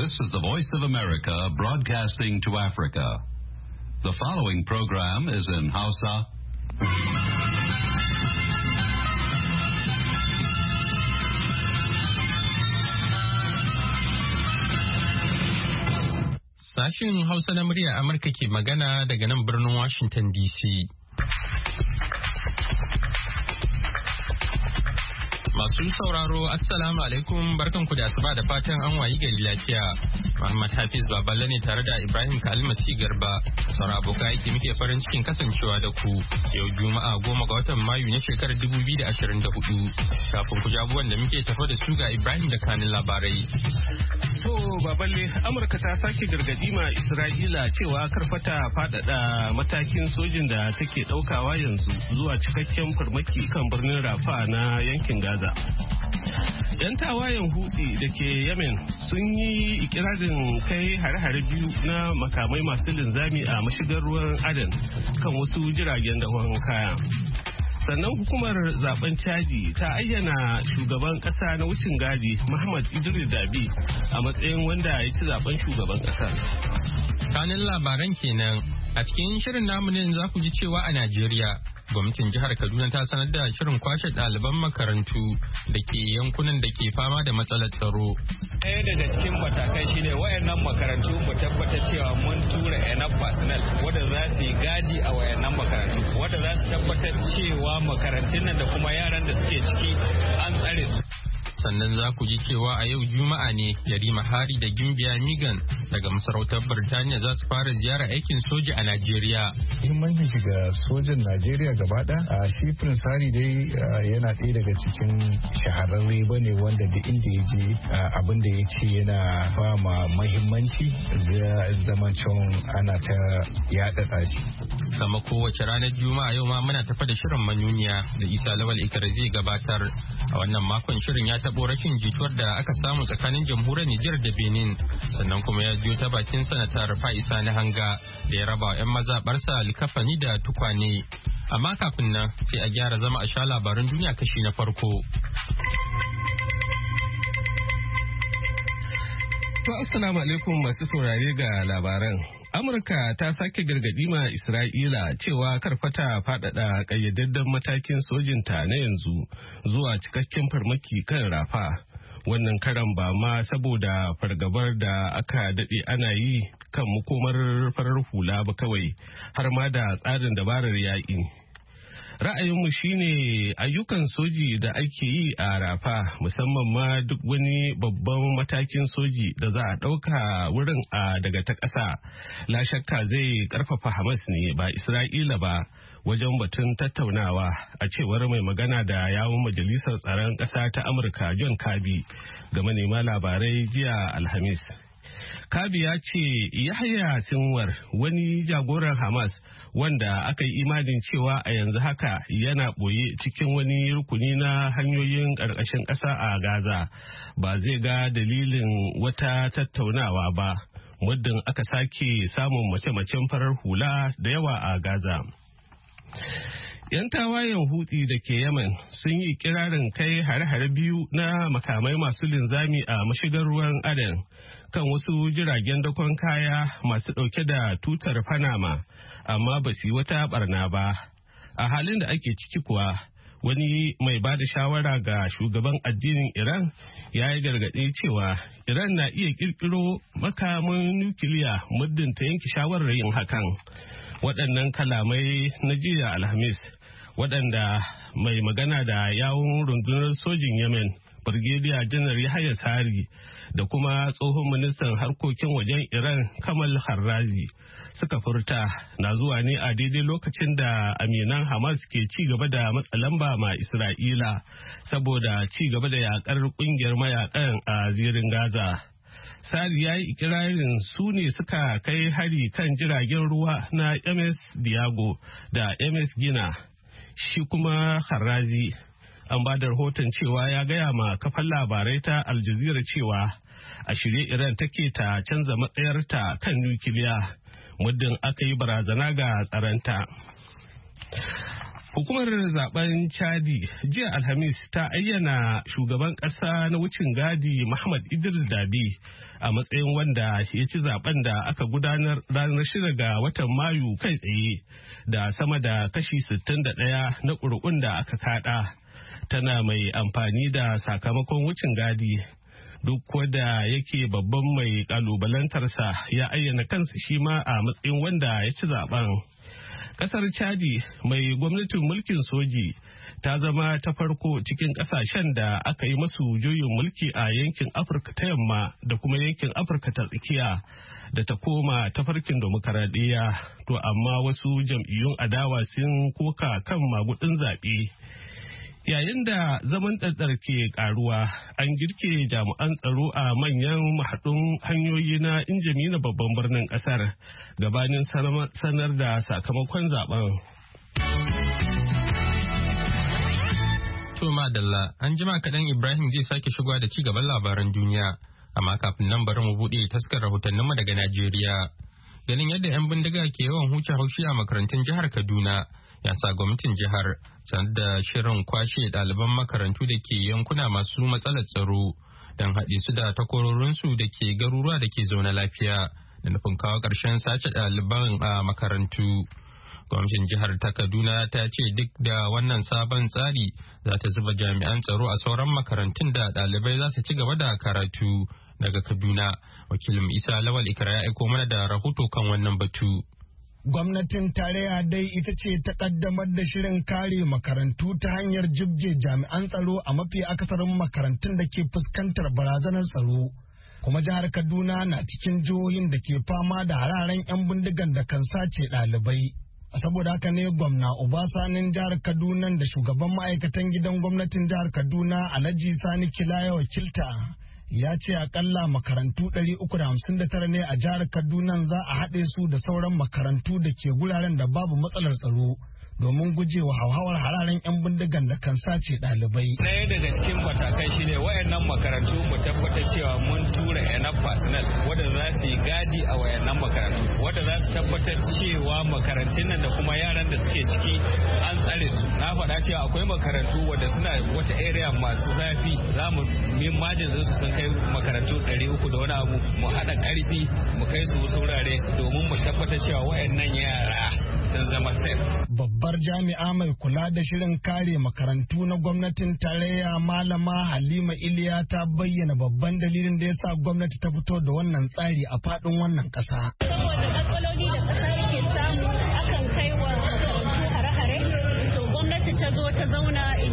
This is the Voice of America broadcasting to Africa. The following program is in Hausa. Sashen Hausa na murya Amurka ke magana daga nan birnin Washington DC. Masu sauraro, Assalamu alaikum, barkanku da asuba da fatan an wayi gari lafiya. Muhammad Hafiz Baballe ne tare da Ibrahim Kalmasi Garba. Sauran abokan aiki muke farin cikin kasancewa da ku yau Juma'a 10 ga watan Mayu na shekarar 2024. Kafin ku ji abubuwan da muke tafa da su ga Ibrahim da kanin labarai. To Baballe, Amurka ta sake gargadi ma Isra'ila cewa karfata faɗaɗa matakin sojin da take ɗaukawa yanzu zuwa cikakken farmaki kan birnin Rafa na yankin Gaza. 'Yan tawayen Houthi da ke Yemen sun yi ikirarin kai hare-hare biyu na makamai masu linzami a mashigar ruwan Aden kan wasu jiragen dakon kaya. Sannan hukumar zaben Chadi ta ayyana shugaban kasa na wucin gadi Muhammad Idris Dabi a matsayin wanda ya ci zaben shugaban kasa. Kanin labaran kenan a cikin shirin namu ne za ku ji cewa a Najeriya gwamnatin jihar Kaduna ta sanar da shirin kwashe ɗaliban makarantu da ke yankunan da ke fama da matsalar tsaro. Ɗaya daga cikin matakai shine wayannan makarantu mu tabbatar cewa mun tura enough personnel wanda za su yi gadi a wayannan makarantu, wanda za su tabbatar cewa makarantun nan da kuma yaran da suke ciki an tsare su. Sannan za ku ji cewa a yau Juma'a ne Yarima Hari da Gimbiya Migan daga masarautar Birtaniya za su fara ziyarar aikin soja a Najeriya. Muhimmancin shiga sojan Najeriya gaba ɗaya shi Prince Hari dai yana ɗaya daga cikin shahararre bane wanda da inda ya je abin da ya ce yana ba ma muhimmanci zaman can ana ta yaɗa shi. Kama kowace ranar Juma'a yau ma muna tafa da shirin manuniya da Isa Lawal Ikar zai gabatar. A wannan makon shirin ya taɓo rashin jituwar da aka samu tsakanin jamhuriyar Nijar da Benin, sannan kuma ya jiyo ta bakin sanata Rufa Isa na Hanga da ya raba wa 'yan mazaɓarsa likafani da tukwane. Amma kafin nan sai a gyara zama a sha labaran duniya kashi na farko. To assalamu alaikum masu saurare ga labaran. Amurka ta sake gargadi ma Isra'ila cewa karfata faɗaɗa ƙayyadadden matakin sojinta na yanzu zuwa cikakken farmaki kan Rafa. Wannan karan ba ma saboda fargabar da aka daɗe ana yi kan makomar farar hula ba kawai, har ma da tsarin dabarar yaƙi. Ra'ayinmu shine ayyukan soji da ake yi a Rafa, musamman ma duk wani babban matakin soji da za a ɗauka wurin daga ta ƙasa, la shakka zai ƙarfafa Hamas ne ba Isra'ila ba wajen batun tattaunawa, a cewar mai magana da yawun Majalisar Tsaron Ƙasa ta Amurka John Kirby ga manema labarai jiya Alhamis. Kirby ya ce Yahya Sinwar, wani jagoran Hamas wanda aka yi imanin cewa a yanzu haka yana ɓoye cikin wani rukuni na hanyoyin ƙarƙashin ƙasa a Gaza, ba zai ga dalilin wata tattaunawa ba muddin aka sake samun mace-macen farar hula da yawa a Gaza. 'Yan tawayen Houthi da ke Yemen sun yi kirarin kai hare-hare biyu na makamai masu linzami a mashigar ruwan Aden kan wasu jiragen dakon kaya masu ɗauke da tutar Panama, amma ba su yi wata barna ba. A halin da ake ciki kuwa, wani mai ba da shawara ga shugaban addinin Iran ya yi gargaɗi cewa Iran na iya ƙirƙiro makamin nukiliya muddin ta yanke shawarar yin hakan. Waɗannan kalamai na jiya Alhamis, waɗanda mai magana da yawun rundunar sojin Yemen, Brigadier Janar Yahya Sari, da kuma tsohon ministan harkokin wajen Iran Kamal Kharrazi suka furta na zuwa ne a daidai lokacin da aminan Hamas ke ci gaba da matsalamba ma Isra'ila saboda ci gaba da yakar kungiyar mayakan a zirin Gaza. Sari ya yi ikirarin su ne suka kai hari kan jiragen ruwa na MS Diago da MS Gina. Shi kuma Kharrazi an ba da rahoton cewa ya gaya ma kafan labarai ta Al Jazeera cewa a shirye Iran take ta canza matsayarta kan nukiliya muddin aka yi barazana ga tsaranta. Hukumar zaben Chadi jiya Alhamis ta ayyana shugaban ƙasa na wucin gadi Muhammad Idris Dabi a matsayin wanda ya ci zaben da aka gudanar ranar 6 ga watan Mayu kai tsaye da sama da kashi 61 na ƙuri'un da aka kada. Tana mai amfani da sakamakon wucin gadi duk wanda yake babban mai kalubalantarsa ya ayyana kansa shi ma a matsayin wanda ya ci zaben. Kasar Chadi mai gwamnatin mulkin soji ta zama ta farko cikin kasashen da aka yi masu juyin mulki a yankin Afirka ta yamma da kuma yankin Afirka ta tsakiya da ta koma tafarkin demokaradiyya. To amma wasu jam'iyyun adawa sun koka kan magudin zaɓe. Yayin da zaman ɗaɗɗar ke ƙaruwa, an girke jami'an tsaro a manyan mahaɗun hanyoyi na Injamina babban birnin ƙasar gabanin sanar da sakamakon zaben. To madalla, an jima kaɗan Ibrahim zai sake shigowa da ci gaban labaran duniya, amma kafin nan bari mu buɗe taskar rahotanninmu daga Najeriya. Ganin yadda 'yan bindiga ke yawan huce haushi a makarantun jihar Kaduna, ya sa gwamnatin jihar sanar da shirin kwashe ɗaliban makarantu da ke yankuna masu matsalar tsaro don haɗe su da takwarorinsu da ke garuruwa da ke zaune lafiya da nufin kawo ƙarshen sace ɗaliban a makarantu. Gwamnatin jihar ta Kaduna ta ce duk da wannan sabon tsari za ta zuba jami'an tsaro a sauran makarantun da ɗalibai za su ci gaba da karatu. Daga Kaduna, wakilin Isa Lawal Ikra ya aiko mana da rahoto kan wannan batu. Gwamnatin tarayya dai ita ce ta kaddamar da shirin kare makarantu ta hanyar jibge jami'an tsaro a mafi akasarin makarantun da ke fuskantar barazanar tsaro. Kuma jihar Kaduna na cikin jihohin da ke fama da hararen 'yan bindigan da kan sace ɗalibai. Saboda haka ne gwamna Obasanin jihar Kaduna da shugaban ma'aikatan gidan gwamnatin jihar Kaduna Alhaji Sani Kila ya wakilta. Ya ce akalla makarantu 359 ne a jihar Kaduna za a haɗe su da sauran makarantu da ke guraren da babu matsalar tsaro domin gujewa hauhawar hararen 'yan bindigan da kan sace ɗalibai. Ɗaya daga cikin matakai shine wayannan makarantu mu tabbatar cewa mun tura enough personnel wanda za su yi gaji a wayannan makarantu, wanda za su tabbatar cewa makarantun nan da kuma yaran da suke ciki an tsare su. Na faɗa cewa akwai makarantu wanda suna wata area masu zafi, za mu min majin su sun kai makarantu 300 da wani abu, mu haɗa ƙarfi mu kai su wasu wurare domin mu tabbatar cewa wayannan yara sun zama safe. Babbar jami'a mai kula da shirin kare makarantu na gwamnatin tarayya Malama Halima Iliya ta bayyana babban dalilin da ya sa gwamnati ta fito da wannan tsari a faɗin wannan ƙasa. Saboda matsaloli da ƙasa yake samu akan kai wa makarantu hare-hare, to gwamnati ta zo ta zauna in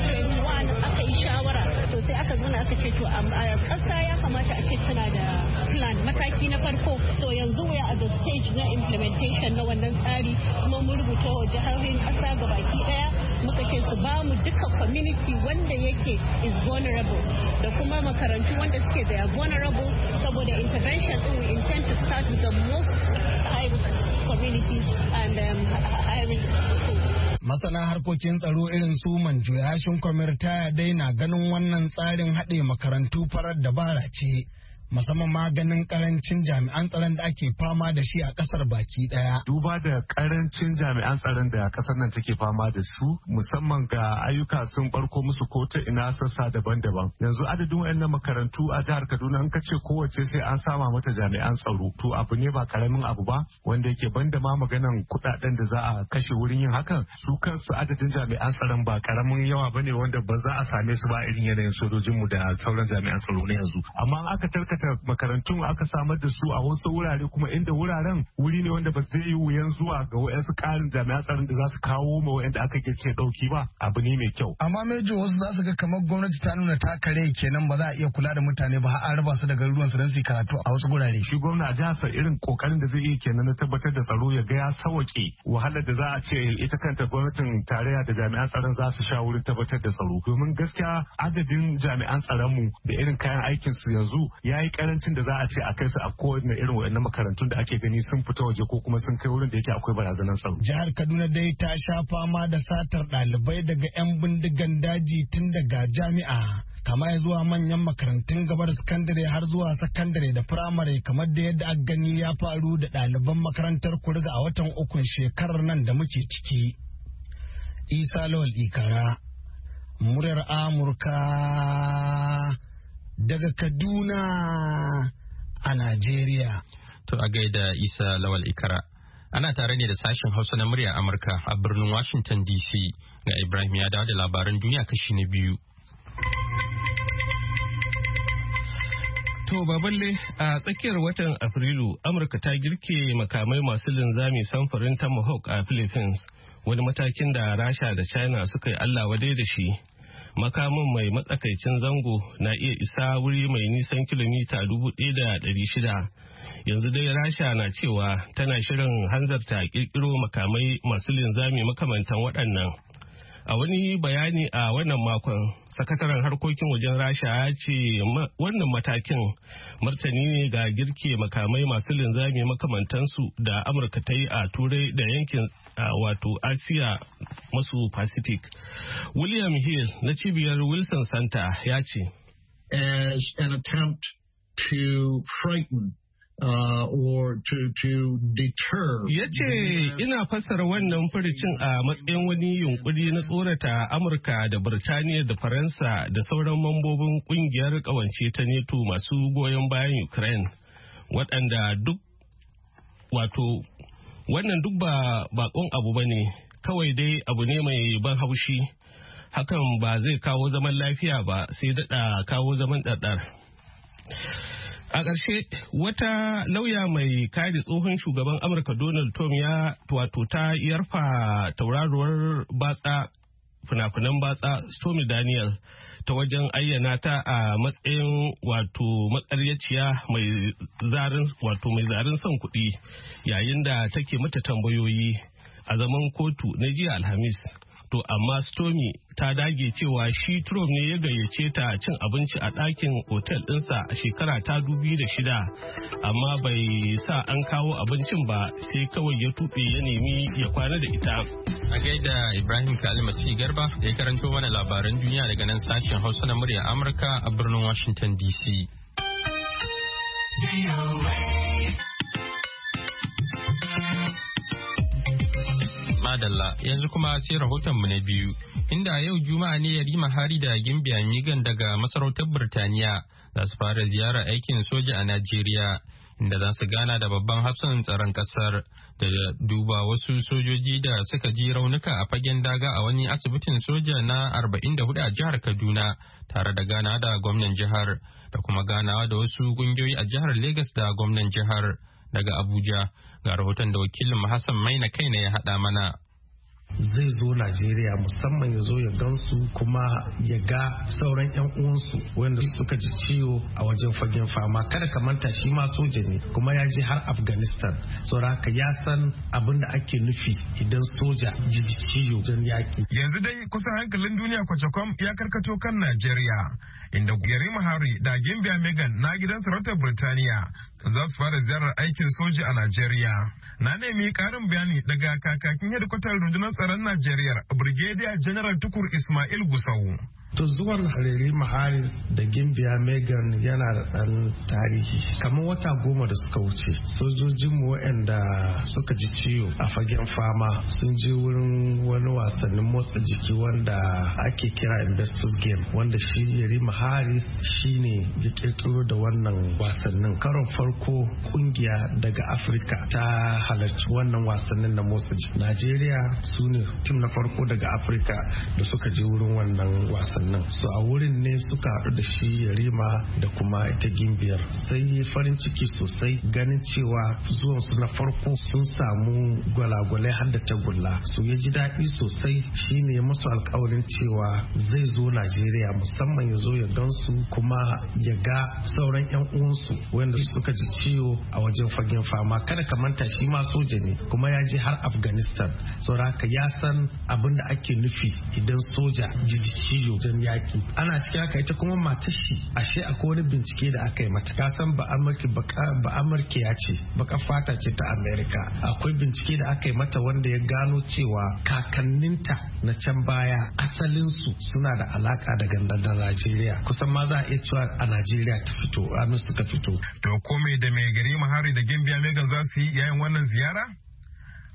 2021 aka yi shawara, to sai aka zauna aka ce to a ƙasa ya kamata a ce tana da plan mataki na farko. To yanzu we are at the stage na implementation na wannan tsari, kuma mun rubuta wa jihohin ƙasa gabaki ɗaya muka ce su ba mu duka community wanda yake is vulnerable da kuma makarantu wanda suke da vulnerable, saboda intervention din we intend to start with the most high risk communities and high risk schools. Masana harkokin tsaro irin su Manjo Yashin Kwamirta dai na ganin wannan tsarin haɗe makarantu farar dabara ce. Musamman maganin karancin jami'an tsaron da ake fama da shi a kasar baki daya. Duba da karancin jami'an tsaron da kasar nan take fama da su, musamman ga ayyuka sun barko musu ko ta ina sassa daban-daban. Yanzu adadin wayannan makarantu a jihar Kaduna in ka ce kowace sai an sama mata jami'an tsaro. To abu ne ba karamin abu ba, wanda yake banda ma maganan kudaden da za a kashe wurin yin hakan, su kansu adadin jami'an tsaron ba karamin yawa bane wanda ba za a same su ba irin yanayin sojojinmu da sauran jami'an tsaro na yanzu. Amma aka tarkata makarantun aka samar da su a wasu wurare kuma inda wuraren wuri ne wanda ba zai yi wuyan zuwa ga wayansu karin jami'an tsaron da za su kawo ma wayanda aka ke dauki ba, abu ne mai kyau. Amma Mejo, wasu za su ga kamar gwamnati ta nuna takare kenan ba za a iya kula da mutane ba har an raba su daga ruwan su don su yi karatu a wasu gurare. Shi gwamna a jihar irin kokarin da zai yi kenan na tabbatar da tsaro ya ga ya sauke wahalar da za a ce ita kanta gwamnatin tarayya da jami'an tsaron za su sha wurin tabbatar da tsaro. Domin gaskiya adadin jami'an tsaron mu da irin kayan aikin su yanzu yayi karanci da za a ce a kai su a kowane irin waɗannan makarantun da ake gani sun fita waje ko kuma sun kai wurin da yake akwai barazanar tsaro. Jihar Kaduna dai ta sha fama da satar ɗalibai daga 'yan bindigan daji tun daga jami'a kama ya zuwa manyan makarantun gabar sakandare har zuwa sakandare da firamare, kamar da yadda aka gani ya faru da ɗaliban makarantar Kuriga a watan ukun shekarar nan da muke ciki. Isa Lawal Ikara, muryar Amurka daga Kaduna a Najeriya. To a gaida Isa Lawal Ikara. Ana tare ne da sashen Hausa na muryar Amurka a birnin Washington DC. Ga Ibrahim ya dawo da labaran duniya kashi na biyu. To baballe a tsakiyar watan Afrilu, Amurka ta girke makamai masu linzami samfurin Tomahawk a Philippines, wani matakin da Rasha da China suka yi Allah wadai da shi. Makamin mai matsakaicin zango na iya isa wuri mai nisan kilomita 1,600. Yanzu dai Rasha na cewa tana shirin hanzarta kirkiro makamai masu linzami makamantan waɗannan. A wani bayani a wannan makon, sakataren harkokin wajen Rasha ya ce wannan matakin martani ne ga girke makamai masu linzami makamantansu da Amurka ta yi a Turai da yankin wato Asiya masu Pacific. William Hill na cibiyar Wilson Center ya ce, As an attempt to frighten or to deter. Ya ce ina fassara wannan furicin a matsayin wani yunkuri na tsorata Amurka da Birtaniya da Faransa da sauran mambobin kungiyar kawance ta NATO masu goyon bayan Ukraine, waɗanda duk wato wannan duk ba bakon abu ba ne, kawai dai abu ne mai ban haushi. Hakan ba zai kawo zaman lafiya ba, sai daɗa kawo zaman ɗaɗɗar. A ƙarshe wata lauya mai kare tsohon shugaban Amurka Donald Trump ya wato ta yarfa tauraruwar batsa fina-finan batsa Stormy Daniel ta wajen ayyana ta a matsayin wato makaryaciya mai zarin son kuɗi yayin da take mata tambayoyi a zaman kotu na jiya Alhamis. To amma Stormy ta dage cewa shi Trump ne ya gayyace ta cin abinci a ɗakin otel ɗinsa a shekara ta 2006, amma bai sa an kawo abincin ba, sai kawai ya tuɓe ya nemi ya kwana da ita. A gaida Ibrahim Kalimasi Garba da ya karanto mana labaran duniya daga nan sashen Hausa na muryar Amurka a birnin Washington DC. Madalla yanzu kuma sai rahotonmu na biyu, inda yau Juma'a ne Yarima Hari da Gimbiya Migan daga masarautar Birtaniya za su fara ziyarar aikin soja a Najeriya, inda za su gana da babban hafsan tsaron kasar da duba wasu sojoji da suka ji raunuka a fagen daga a wani asibitin soja na 44 a jihar Kaduna, tare da gana da gwamnan jihar da kuma ganawa da wasu kungiyoyi a jihar Legas da gwamnan jihar. Daga Abuja ga rahoton da wakilin Hassan Maina kaina ya haɗa mana. Zai zo Najeriya musamman ya zo ya gansu kuma ya ga sauran 'yan uwansu wanda suka ji ciwo a wajen fagen fama. Kada ka manta shi ma soja ne kuma ya je har Afghanistan, saboda haka ya san abin da ake nufi idan soja ji ciwo wajen yaƙi. Yanzu dai kusan hankalin duniya kwacakwam ya karkato kan Najeriya, inda Yarima Hari da Gimbiya Megan na gidan sarautar Birtaniya za su fara ziyarar aikin soja a Najeriya. Na nemi ƙarin bayani daga kakakin hedikwatar rundunar tsaron Najeriya, Brigadier General Tukur Ismail Gusau. To zuwan Yarima Hari da Gimbiya Megan yana da ɗan tarihi. Kamar wata 10 da suka wuce, sojojinmu waɗanda suka ji ciwo a fagen fama sun je wurin wani wasannin motsa jiki wanda ake kira Investors Game, wanda shi Yarima Hari shine ya kirkiro da wannan wasannin. Karon farko kungiya daga Afirka ta halarci wannan wasannin na motsa jiki. Najeriya su ne tim na farko daga Afirka da suka je wurin wannan wasannin. So a wurin ne suka haɗu da shi Yarima da kuma ita Gimbiyar. Sai farin ciki sosai ganin cewa zuwan su na farko sun samu gwalagwalai har da tagulla. So ya ji daɗi sosai, shine ya musu alƙawarin cewa zai zo Najeriya musamman ya zo ya gansu kuma ya ga sauran 'yan uwansu wanda suka ji ciwo a wajen fagen fama. Kada ka manta shi ma soja ne kuma ya je har Afghanistan, saboda haka ya san abin da ake nufi idan soja ji ciwo yaki. Ana cikin haka ita kuma matar shi ashe akwai wani bincike da aka yi mata. Ka san ba Amurka ya ce baka fata ce ta Amerika. Akwai bincike da aka yi mata wanda ya gano cewa kakanninta na can baya asalinsu suna da alaka da gandan Najeriya. Kusan ma za a iya cewa a Najeriya ta fito, amin suka fito. To komai da mai gari Hari da Gimbiya Megan za su yi yayin wannan ziyara?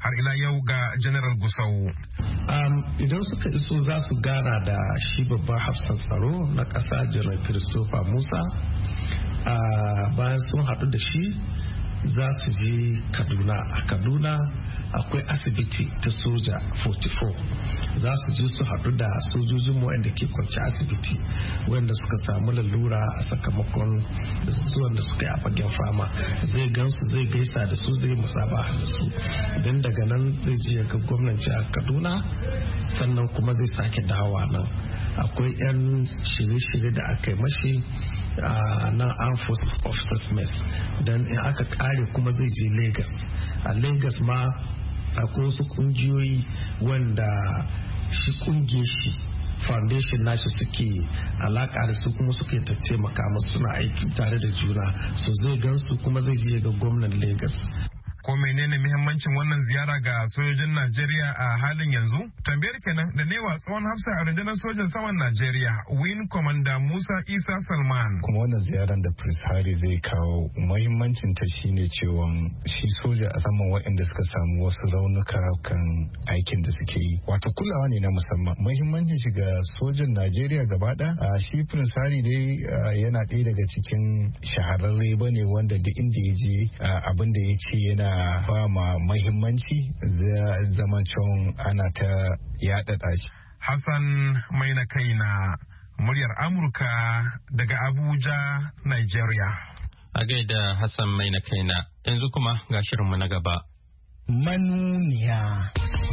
har ila yau ga General Gusau. Idan suka iso za su gana da shi babban hafsan tsaro na ƙasa General Christopher Musa. Bayan sun haɗu da shi za su je Kaduna. A Kaduna akwai asibiti ta soja 44. Za su je su haɗu da sojojin wanda ke kwanci asibiti wanda suka samu lalura a sakamakon zuwan da suka yi a fagen fama. Zai gansu, zai gaisa da su, zai musabaha da su. Don daga nan zai je ga gwamnan jihar Kaduna, sannan kuma zai sake dawowa nan. Akwai 'yan shirye-shirye da aka yi mashi na Armed Forces Officers Mess. Dan in aka kare kuma zai je Lagos. A Lagos ma akwai wasu kungiyoyi wanda shi kungiyar shi foundation nashi suke alaka da su kuma suke taimaka masu, suna aiki tare da juna. So zai gansu kuma zai je ga gwamnan Lagos. Ko menene muhimmancin wannan ziyara ga sojojin Najeriya a halin yanzu? Tambayar kenan da newa tsohon hafsa a rundunar sojan saman Najeriya, Wing Commander Musa Isa Salman. Kuma wannan ziyarar da Prince Harry zai kawo muhimmancin ta shine cewa shi soja a saman waɗanda suka samu wasu raunuka kan aikin da suke yi. Wato kulawa ne na musamman. Muhimmancin shi ga sojan Najeriya gaba ɗaya. Shi Prince Harry dai yana ɗaya daga cikin shahararre bane wanda duk inda ya je abin da ya ce yana ba ma mahimmanci zamancin ana ta yaɗaɗa shi. Hassan mai na kai na muryar Amurka daga Abuja, Nigeria. A gaida Hassan mai na kai na, yanzu kuma ga shirinmu na gaba. Manuniya.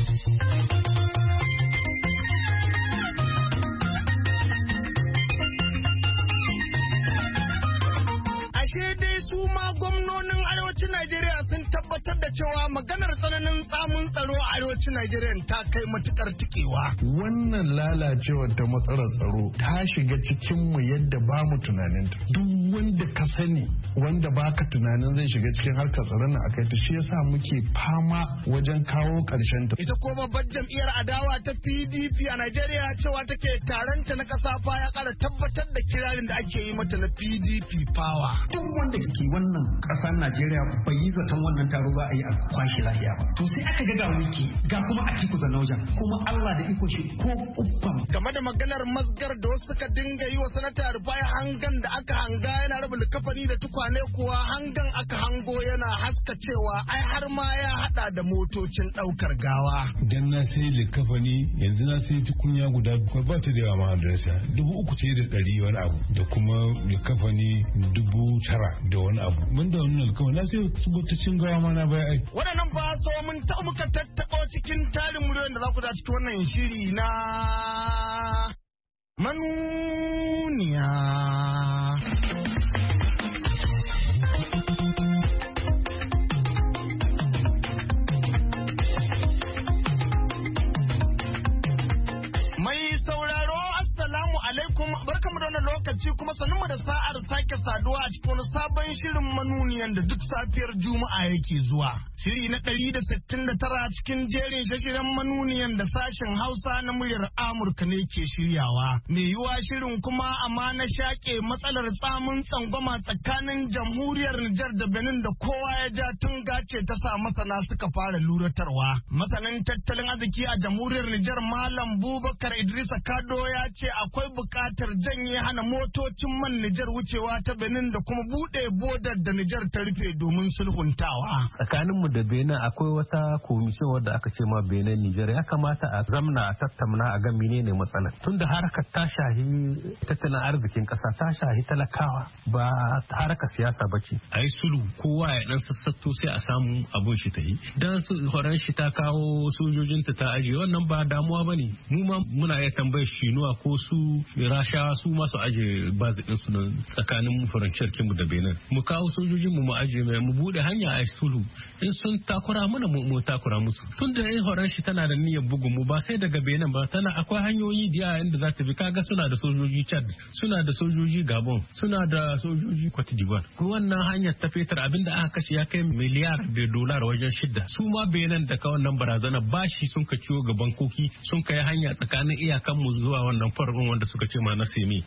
Najeriya sun tabbatar da cewa maganar tsananin tsamun tsaro a arewacin Najeriya ta kai matukar tikewa. Wannan lalacewar ta matsalar tsaro ta shiga cikin mu yadda ba mu tunanin ta. Duk wanda ka sani wanda baka tunanin zai shiga cikin harkar tsaron nan akai ta, shi yasa muke fama wajen kawo karshen ta. Ita kuma babbar jam'iyyar adawa ta PDP a Najeriya cewa take taronta na kasa fa ya kara tabbatar da kirarin da ake yi mata na PDP power. Duk wanda ke wannan kasar Najeriya bai yi zaton wannan taro za a yi a kwashi lafiya ba. To sai aka ga wiki ga kuma a ciku zanaujan kuma Allah da iko shi ko uffam. Game da maganar masgar da wasu suka dinga yi wa sanata Rufai hangan da aka hanga yana rabu likafani da tukwane kuwa hangan aka hango yana haska cewa ai har ma ya hada da motocin daukar gawa. Dan na sai likafani yanzu na sai tukunya guda ba ta da yawa ma adresa 3,100 wani abu da kuma likafani 9,000 da wani abu. Mun da wannan likafani na sai motocin gawa ma na bai ai. Waɗannan ba so mun ta muka tattabo cikin tarin muryoyin da za ku za cikin wannan shiri na manuniya. Barkamu da wannan lokaci kuma sannu da sa'ar sake saduwa a cikin wani sabon shirin manuniyan da duk safiyar Juma'a yake zuwa. Shiri na 169 cikin jerin shashiren manuniyan da sashen Hausa na muryar Amurka ne ke shiryawa. Mai yiwa shirin kuma amma na shaƙe matsalar tsamin tsangwama tsakanin jamhuriyar Nijar da Benin da kowa ya ja tun gace ta sa masana suka fara luratarwa. Masanin tattalin arziki a jamhuriyar Nijar Malam Bubakar Idrisa Kado ya ce akwai buƙatar janye hana motocin man Nijar wucewa ta Benin da kuma bude bodar da Nijar ta rufe domin sulhuntawa. Tsakaninmu da Benin akwai wata komishin wadda aka ce ma Benin Nijar ya kamata a zamna a tattauna a ga menene matsalar. Tunda harkar ta shahi tattalin arzikin kasa ta shahi talakawa ba harkar siyasa ba ce. A yi sulhu kowa ya dan sassato sai a samu abun shi ta yi. Dan horon shi ta kawo sojojinta ta ajiye wannan ba damuwa ba ne. Mu ma muna iya tambayar Shinuwa ko su Rashawa su masu aje bazikin su tsakanin faranciyar kinmu da Benin. Mu kawo sojojin mu aje mai mu bude hanya a sulhu. In sun takura mana mu takura musu. Tun da yin horon shi tana da niyyar bugun mu ba sai daga Benin ba tana akwai hanyoyi da inda za ta bi kaga suna da sojoji Chad, suna da sojoji Gabon, suna da sojoji Cote d'Ivoire. Ko wannan hanyar ta fetar abinda aka kashe ya kai miliyar da dolar wajen 6. Su ma Benin da ka wannan barazana bashi sun ka ciwo ga bankoki sun kai hanya tsakanin iyakan mu zuwa wannan farin wanda suka ce ma na semi. Su ma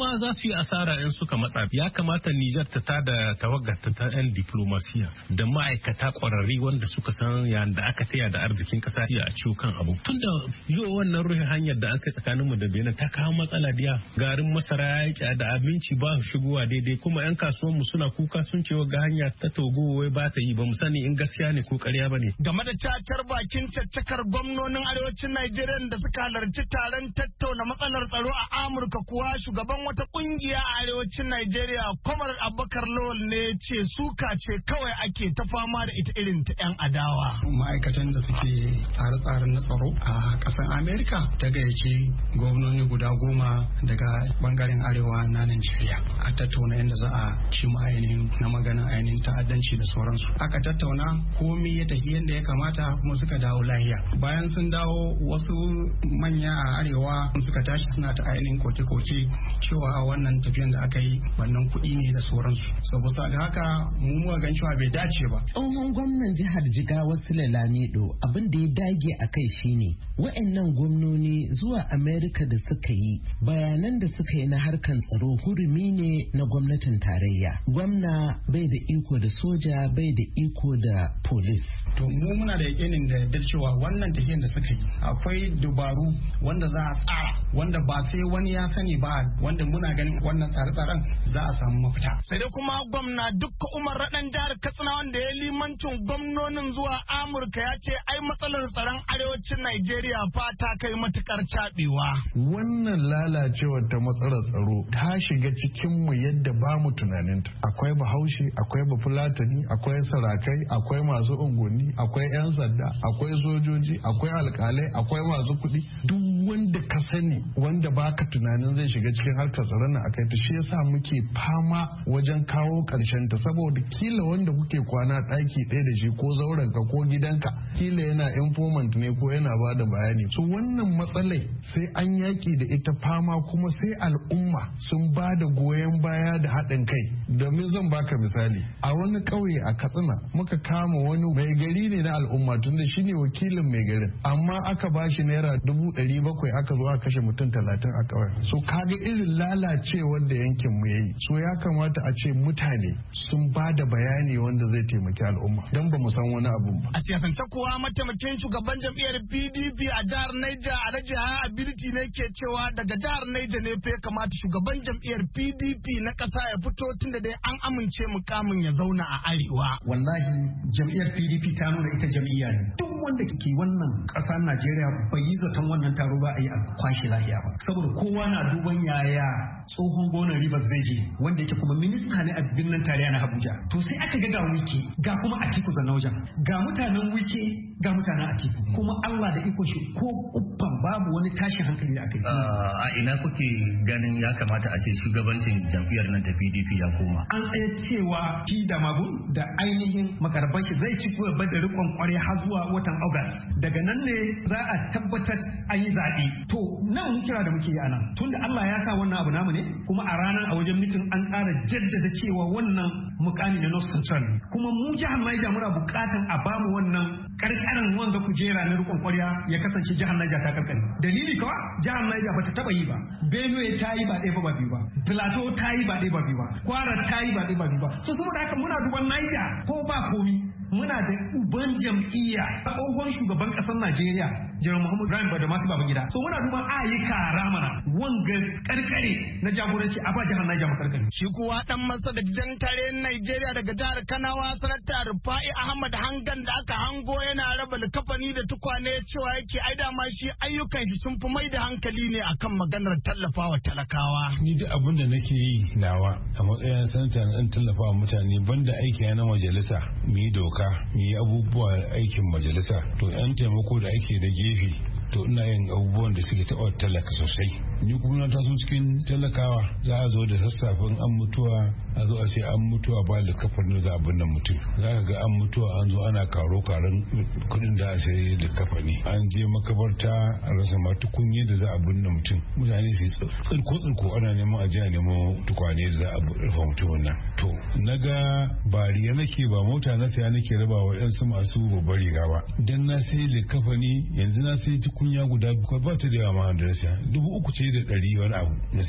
ma za su yi asara in suka matsa. Ya kamata Nijar ta tada tawagarta ta 'yan diplomasiya da ma'aikata kwararri wanda suka san yanda aka taya da arzikin kasa a ciwo kan abu. Tunda yau wannan ruhin hanyar da aka tsakanin mu da Benin ta kawo matsala diya. Garin masara ya da abinci ba shigowa daidai kuma 'yan kasuwan mu suna kuka sun ce ga hanya ta Togo wai ba ta yi, ba mu sani in gaskiya ne ko ƙarya ba ne. Game da cacar bakin caccakar gwamnonin arewacin Najeriya da suka halarci taron tattauna matsalar tsaro a Amurka kuwa shugaban wata kungiya a arewacin Najeriya Kwamar Abubakar Lawal ne ce suka ce kawai ake ta fama da ita irin ta 'yan adawa. Ma'aikatan da suke tsare-tsaren na tsaro a ƙasar Amerika ta gayyaci gwamnoni guda 10 daga bangaren arewa na Najeriya a tattauna yadda za a ci ainihin na maganin ainihin ta'addanci da sauransu. Aka tattauna komai ya tafi yadda ya kamata kuma suka dawo lahiya. Bayan sun dawo wasu manya a arewa suka tashi suna ta ainihin koke-koke cewa wannan tafiyan da aka yi wannan kuɗi ne da sauransu. Saboda ga haka mu gan cewa bai dace ba. Tsohon gwamnan jihar Jigawa Sule Lamido abin da ya dage a kai shine wa'annan gwamnoni zuwa Amerika da suka yi bayanan da suka yi na harkan tsaro hurumi ne na gwamnatin tarayya. Gwamna bai da iko da soja bai da iko da polis. To mu muna da yakinin da yardar cewa wannan tafiyan da suka yi akwai dubaru wanda za a tsara wanda ba sai wani ya sani ba wanda muna ganin wannan tsare-tsaren za a samu mafita. Sai dai kuma gwamna Dukka Umar Raɗan jihar Katsina wanda ya limancin gwamnonin zuwa Amurka ya ce ai matsalar tsaron arewacin Najeriya fa ta kai matukar cabewa. Wannan lalacewar ta matsalar tsaro ta shiga cikin mu yadda ba mu tunaninta. Akwai Bahaushe, akwai Bafulatani, akwai sarakai, akwai masu unguwanni, akwai 'yan sanda, akwai sojoji, akwai alkalai, akwai masu kuɗi. Duk wanda ka sani wanda baka tunanin zai shiga cikin harkar tsaron nan akai ta shi yasa muke fama wajen kawo karshen ta saboda kila wanda kuke kwana ɗaki ɗaya da shi ko zauren ka ko gidanka kila yana informant ne ko yana bada bayani. So wannan matsalai sai an yaki da ita fama kuma sai al'umma sun ba da goyon baya da haɗin kai. Domin zan baka misali a wani ƙauye a Katsina muka kama wani mai gari ne na al'umma tunda shine wakilin mai garin amma aka bashi naira 700 aka zo aka kashe mutum 30 a ƙauyen. So kaga irin lalacewar da yankin mu yayi. So ya kamata a ce mutane sun ba da bayani wanda zai taimaki al'umma don ba mu san wani abu ba. A siyasance kuwa mataimakin shugaban jam'iyyar PDP a jihar Niger Alhaji Yahaya Ability ne ke cewa daga jihar Niger ne fa ya kamata shugaban jam'iyyar PDP na ƙasa ya fito tunda dai an amince mukamin ya zauna a arewa. Wallahi jam'iyyar PDP ta nuna ita jam'iyya ne. Duk wanda ke wannan ƙasar Najeriya bai yi zaton wannan taro za a yi a kwashe lahiya ba. Saboda kowa na duban yaya tsohon gonar Rivers zai je wanda yake kuma minista ne a birnin tarayya na Abuja. To sai aka ga Wike ga kuma Atiku Zanaujan ga mutanen Wike ga mutanen Atiku kuma Allah da iko shi ko uffan babu wani tashin hankali da aka yi. A ina kuke ganin ya kamata a ce shugabancin jam'iyyar nan ta PDP ya koma? An tsaye cewa P da Magun da ainihin makarban shi zai ci gaba da rikon kware har zuwa watan August. Daga nan ne za a tabbatar an yi zaɓe. To nan mun kira da muke yi anan tunda Allah ya sa wannan abu namu ne kuma a ranar a wajen mitin an ƙara jaddada cewa wannan mukami na North Central kuma mu jihar Niger muna buƙatan a bamu wannan karkarin wanda kujera na rikon kwarya ya kasance jihar Niger ta karkare. Dalili kawa jihar Niger bata taba yi ba. Benue ta yi ba ɗaya ba biyu ba. Plateau ta yi ba ɗaya ba biyu ba. Kwara ta yi ba ɗaya ba biyu ba. So saboda haka muna duban Niger ko ba komi muna da uban jam'iyya tsohon shugaban ƙasar Najeriya Jiran Muhammadu Ibrahim Badamasi Babangida. So muna duban ayyuka ramana wanga karkare na jagoranci a ba jihar Niger makarkare. Shi kuwa dan masa da jan tare Najeriya daga jihar Kanawa sanata Rufai Ahmad Hangan da aka hango yana raba likafani da tukwane cewa yake ai dama shi ayyukan shi sun fi mai da hankali ne akan maganar tallafawa talakawa. Ni duk abin da nake yi nawa a matsayin sanata na tallafawa mutane banda aiki na majalisa mu yi doka mu yi abubuwa aikin majalisa to yan taimako da ake da gefe to ina yin abubuwan da suke taɓa talaka sosai. Ni kuma na taso cikin talakawa za a zo da sassafin an mutuwa a zo a ce an mutuwa ba da kafan za a binne mutum. Za ka ga an mutuwa an zo ana karo-karon kuɗin da a sayi da kafani. An je makabarta a rasa ma tukunye da za a binne mutum. Mutane su tsirko ana neman a je a nemo tukwane da za a rufe mutumin nan. To na ga bariya nake ba mota na saya nake raba wa 'yansu masu babbar riga ba. Dan na sayi da kafani yanzu na sayi kunya guda ba ta da yawa ma da siya 3,100 wani abu na siya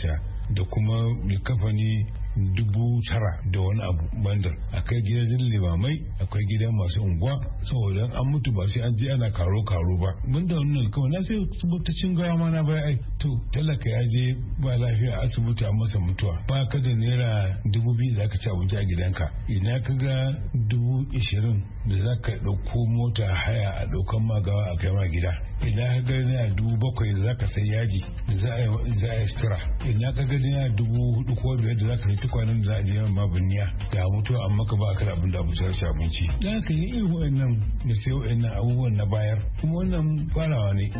da kuma likafani 9,000 da wani abu bandar. Akwai gidan limamai, akwai gidan masu unguwa, saboda an mutu ba sai an je ana karo ba. Mun da wannan kawai na sai asibitocin gawa ma na baya ai. To talaka ya je ba lafiya asibiti a masa mutuwa. Ba ka da naira 2,000 za ka ci abinci a gidanka. Ina ka ga 20,000 da za ka ɗauko mota haya a ɗaukan magawa a kai ma gida. Ina ka ga naira 7,000 da za ka sai yaji da za a yi sutura. Ina ka ga naira 4,000 ko 5,000 da za ka yi tukwanen da za a je yawan mabuniya ga mutuwa amma ka ba ka da abin da abu sai abinci. Da haka yi irin wa'annan da sai wa'annan abubuwan na bayar kuma wannan farawa ne.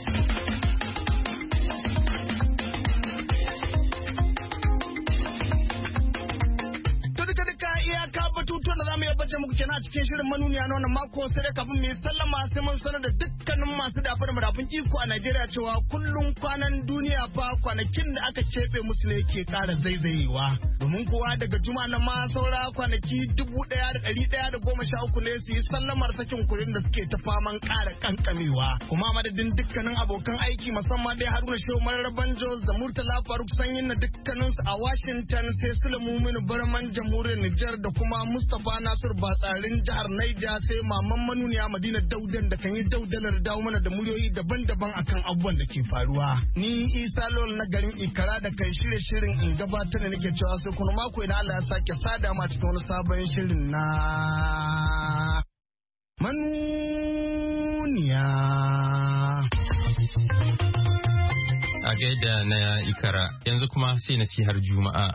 batutuwan da za mu yi baje muku kenan a cikin shirin manuniya na wannan mako, sai dai kafin mu yi sallama sai mun sanar da dukkanin masu dafa da madafun iko a Najeriya cewa kullum kwanan duniya fa kwanakin da aka keɓe musu ne ke ƙara zaizayewa. Domin kuwa daga juma na ma saura kwanaki 1,113 ne su yi sallamar sakin kuɗin da suke ta faman ƙara kankamewa. Kuma madadin dukkanin abokan aiki musamman dai Haruna Shehu Mararraban Jos da Murtala Faruk Sanyin na dukkaninsu a Washington, sai Sulaimu Minu Barman Jamhuriyar Nijar da kuma Mustapha Nasir Batsarin jihar Niger, sai Maman Manuniya Madina Daudan da kan yi daudalar dawo mana da muryoyi daban-daban akan abubuwan da ke faruwa. Ni Isa Lol na garin Ikara da kai shirye shirin in gabatar da nake cewa sai kuma mako idan Allah ya sake sada ma cikin wani sabon shirin na Manuniya. A gaida na Ikara, yanzu kuma sai nasihar Juma'a.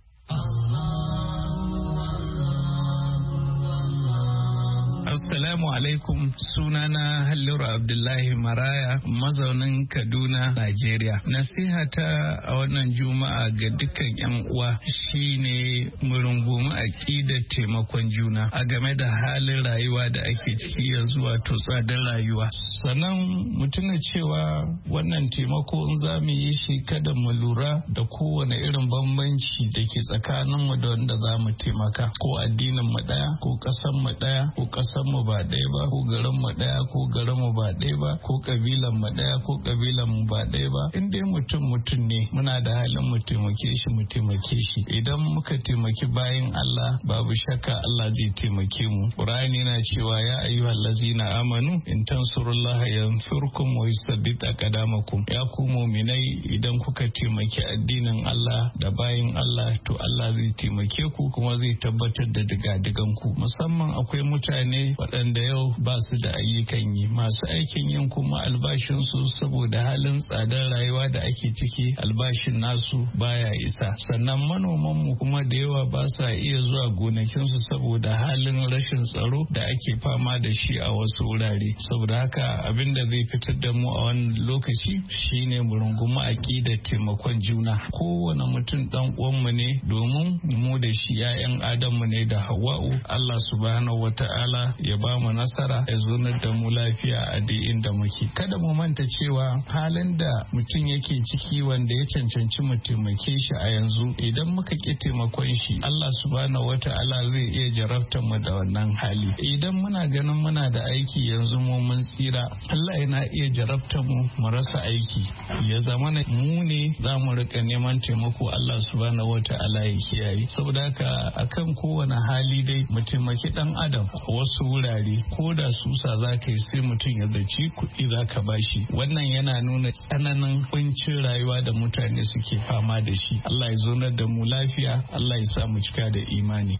Assalamu alaikum, sunana Halliru Abdullahi Maraya, mazaunin Kaduna, Najeriya. Nasiha ta a wannan Juma'a ga dukkan 'yan uwa shine mu rungumi aqidar taimakon juna a game da halin rayuwa da ake ciki yanzu, wato tsadar rayuwa. Sannan mu tuna cewa wannan taimako in za mu yi shi kada mu lura da kowane irin bambanci da ke tsakaninmu da wanda za mu taimaka, ko addinin mu ɗaya, ko ƙasar mu ɗaya, ko ƙasar mu ba ɗaya ba, ko garin mu ɗaya, ko garin mu ba ɗaya ba, ko kabilan mu ɗaya, ko kabilan mu ba ɗaya ba. In dai mutum ne, muna da halin mu taimake shi. Idan muka taimaki bayan Allah, babu shakka Allah zai taimake mu. Qur'ani na cewa ya ayyuhal ladzina amanu in tansurullaha yansurkum wa yusabbit aqdamakum. Ya ku mu'minai, idan kuka taimaki addinin Allah da bayan Allah, to Allah zai taimake ku kuma zai tabbatar da digadigan ku. Musamman akwai mutane waɗanda yau ba su da ayyukan yi, masu aikin yin kuma albashinsu saboda halin tsadar rayuwa da ake ciki, albashin nasu baya isa. Sannan manomanmu kuma da yawa ba sa iya zuwa gonakinsu saboda halin rashin tsaro da ake fama da shi a wasu wurare. Saboda haka abin da zai fitar da mu a wani lokaci shine mu rungumi aqidar taimakon juna. Kowane mutum dan uwanmu ne, domin mu da shi 'ya'yan Adamu ne da Hawwa'u. Allah subhanahu wata'ala ya ba mu nasara, ya zonar da mu lafiya a duk inda muke. Kada mu manta cewa halin da mutum yake ciki wanda ya cancanci mu taimake shi a yanzu, idan muka ki taimakon shi, Allah subhanahu wata'ala zai iya jarabtar mu da wannan hali. Idan muna ganin muna da aiki yanzu mu mun tsira, Allah yana iya jarabtar mu rasa aiki, ya zama mu ne za mu rika neman taimako. Allah subhanahu wata'ala ya kiyaye. Saboda haka akan kowane hali dai mu taimaki dan adam. Wasu wurare ko da susa za ka yi sai mutum ya zaci kuɗi za ka bashi. Wannan yana nuna tsananin kuncin rayuwa da mutane suke fama da shi. Allah ya zonar da mu lafiya, Allah ya sa mu cika da imani.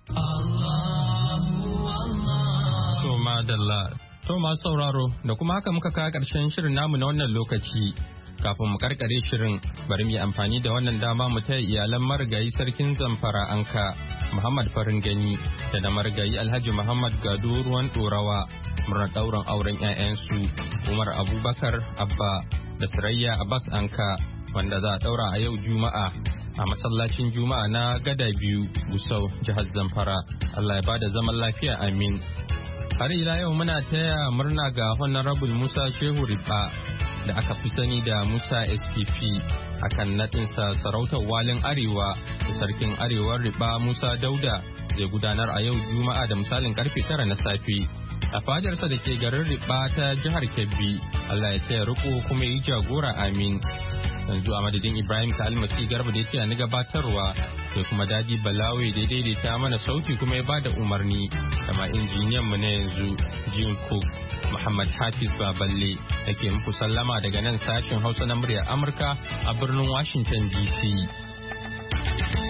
To madalla, to masu sauraro, da kuma haka muka kawo ƙarshen shirin namu na wannan lokaci. Kafin mu karkare shirin, bari mu yi amfani da wannan dama mu taya iyalan marigayi sarkin Zamfara Anka Muhammad Farin Gani da na marigayi Alhaji Muhammad Gado Ruwan Dorawa murnar ɗaurin auren 'ya'yansu Umar Abubakar Abba da Sirayya Abbas Anka, wanda za a ɗaura a yau Juma'a a masallacin Juma'a na Gada Biyu, Gusau, jihar Zamfara. Allah ya bada zaman lafiya, amin. Har ila yau muna taya murna ga Honorable Musa Shehu Riba da aka fi sani da Musa SPP akan naɗinsa sarautar walin Arewa da sarkin Arewar Riba Musa Dauda zai gudanar a yau Juma'a da misalin karfe 9 na safe a fadarsa da ke garin Riba ta jihar Kebbi. Allah ya taya riko kuma yi jagora amin. Yanzu a madadin Ibrahim ta almasi garba da yake ni gabatarwa sai kuma Dadi Balawe da daidaita mana sauti kuma ya bada umarni kama injiniyan mu na yanzu Jim Cook. Muhammad Hafiz Baballe nake muku sallama daga nan sashen Hausa na muryar Amurka a birnin Washington DC.